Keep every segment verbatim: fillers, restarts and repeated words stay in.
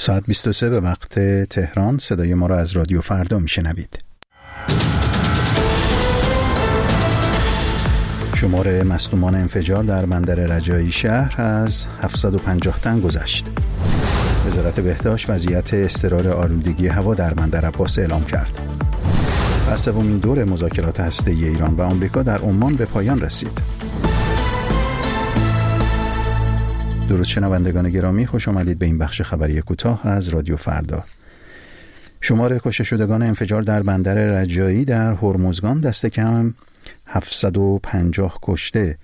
ساعت بیست و سه به وقت تهران. صدای ما را از رادیو فردا میشنوید. شمار مصدومان انفجار در بندر رجایی شهر از هفتصد و پنجاه تن گذشت. وزارت بهداشت وضعیت اضطرار آلودگی هوا در بندر عباس اعلام کرد. و سومین دور مذاکرات هسته‌ای ایران و آمریکا در عمان به پایان رسید. درود شنوندگان گرامی، خوش آمدید به این بخش خبری کوتاه از رادیو فردا. شمار کشته شدگان انفجار در بندر رجایی در هرمزگان دست کم هفتصد و پنجاه کشته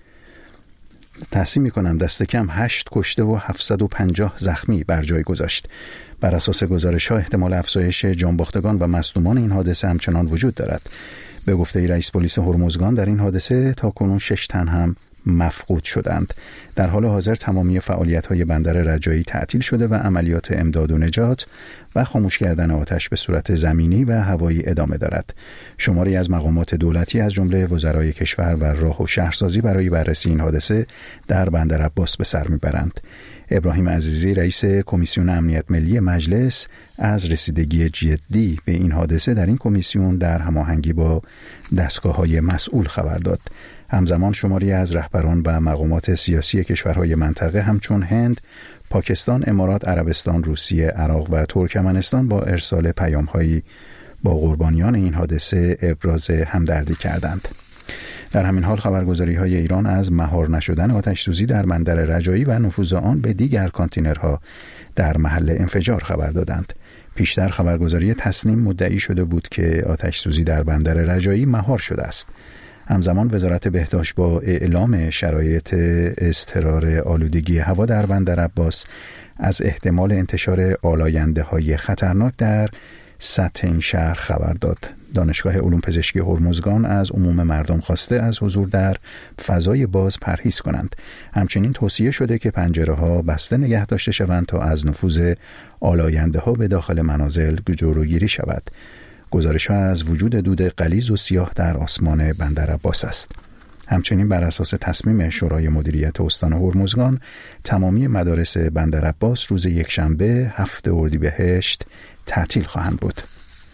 تحسین می‌کنم دست کم هشت کشته و هفتصد و پنجاه زخمی بر جای گذاشت. بر اساس گزارش‌ها احتمال افزایش جانباختگان و مصدومان این حادثه همچنان وجود دارد. به گفته رئیس پلیس هرمزگان در این حادثه تاکنون شش تن هم مفقود شدند. در حال حاضر تمامی فعالیت‌های بندر رجایی تعطیل شده و عملیات امداد و نجات و خاموش کردن آتش به صورت زمینی و هوایی ادامه دارد. شماری از مقامات دولتی از جمله وزرای کشور و راه و شهرسازی برای بررسی این حادثه در بندر عباس به سر میبرند. ابراهیم عزیزی رئیس کمیسیون امنیت ملی مجلس از رسیدگی جدی به این حادثه در این کمیسیون در هماهنگی با دستگاه‌های مسئول خبر داد. همزمان شماری از رهبران و مقامات سیاسی کشورهای منطقه همچون هند، پاکستان، امارات عربستان، روسیه، عراق و ترکمنستان با ارسال پیام‌هایی با قربانیان این حادثه ابراز همدردی کردند. در همین حال خبرگزاری‌های ایران از مهار نشدن آتش‌سوزی در بندر رجایی و نفوذ آن به دیگر کانتینرها در محل انفجار خبر دادند. پیشتر خبرگزاری تسنیم مدعی شده بود که آتش‌سوزی در بندر رجایی مهار شده است. همزمان وزارت بهداشت با اعلام شرایط اضطرار آلودگی هوا در بندر عباس از احتمال انتشار آلاینده‌های خطرناک در سطح این شهر خبر داد. دانشگاه علوم پزشکی هرمزگان از عموم مردم خواسته از حضور در فضای باز پرهیز کنند. همچنین توصیه شده که پنجره‌ها بسته نگه داشته شوند تا از نفوذ آلاینده‌ها به داخل منازل جلوگیری شود. گزارش‌ها از وجود دود غلیظ و سیاه در آسمان بندر عباس است. همچنین بر اساس تصمیم شورای مدیریت استان هرمزگان تمامی مدارس بندر عباس روز یکشنبه هفتم اردیبهشت تعطیل خواهند بود.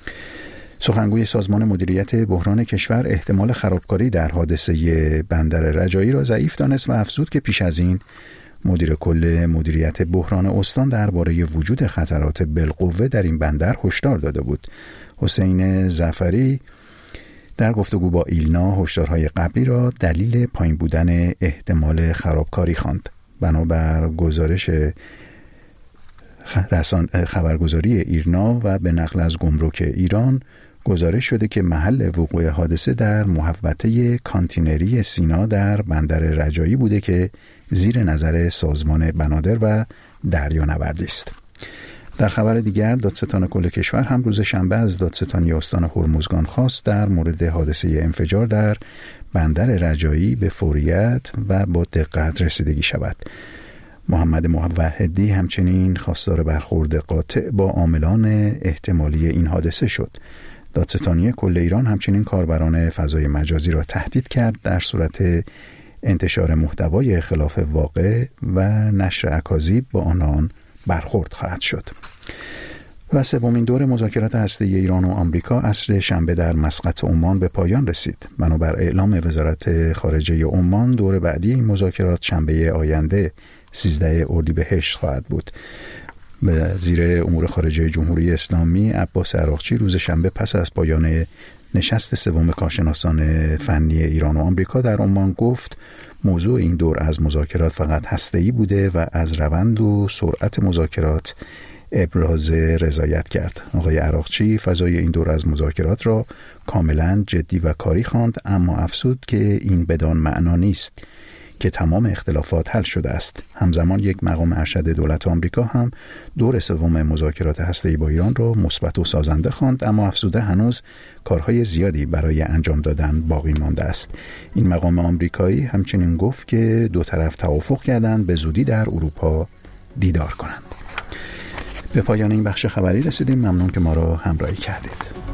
سخنگوی سازمان مدیریت بحران کشور احتمال خرابکاری در حادثه بندر رجایی را ضعیف دانست و افزود که پیش از این مدیر کل مدیریت بحران استان درباره وجود خطرات بالقوه در این بندر هشدار داده بود. حسین ظفری در گفتگو با ایلنا هشدارهای قبلی را دلیل پایین بودن احتمال خرابکاری خواند. بنابر گزارش خبرگزاری ایرنا و به نقل از گمرک ایران گزارش شده که محل وقوع حادثه در محوطه کانتینری سینا در بندر رجایی بوده که زیر نظر سازمان بنادر و دریانوردی است. در خبر دیگر دادستان کل کشور هم روز شنبه از دادستانی استان هرمزگان خواست در مورد حادثه انفجار در بندر رجایی به فوریت و با دقت رسیدگی شود. محمد موحدی همچنین خواستار برخورد قاطع با عاملان احتمالی این حادثه شد. دادستانی کل ایران همچنین کاربران فضای مجازی را تهدید کرد در صورت انتشار محتوای خلاف واقع و نشر اکاذیب با آنان برخورد خواهد شد. و سومین دور مذاکرات هسته‌ای ایران و آمریکا عصر شنبه در مسقط عمان به پایان رسید. بنابر اعلام وزارت خارجه عمان دور بعدی این مذاکرات شنبه آینده سیزدهم اردیبهشت خواهد بود. وزیر امور خارجه جمهوری اسلامی عباس عراقچی روز شنبه پس از پایان نشست سوم کارشناسان فنی ایران و آمریکا در عمان گفت موضوع این دور از مذاکرات فقط هسته‌ای بوده و از روند و سرعت مذاکرات ابراز رضایت کرد. آقای عراقچی فضای این دور از مذاکرات را کاملا جدی و کاری خواند، اما افزود که این بدان معنا نیست که تمام اختلافات حل شده است. همزمان یک مقام ارشد دولت آمریکا هم دور سوم مذاکرات هسته‌ای با ایران را مثبت و سازنده خواند، اما افزوده هنوز کارهای زیادی برای انجام دادن باقی مانده است. این مقام آمریکایی همچنین گفت که دو طرف توافق کردند به زودی در اروپا دیدار کنند. به پایان این بخش خبری رسیدیم. ممنون که ما را همراهی کردید.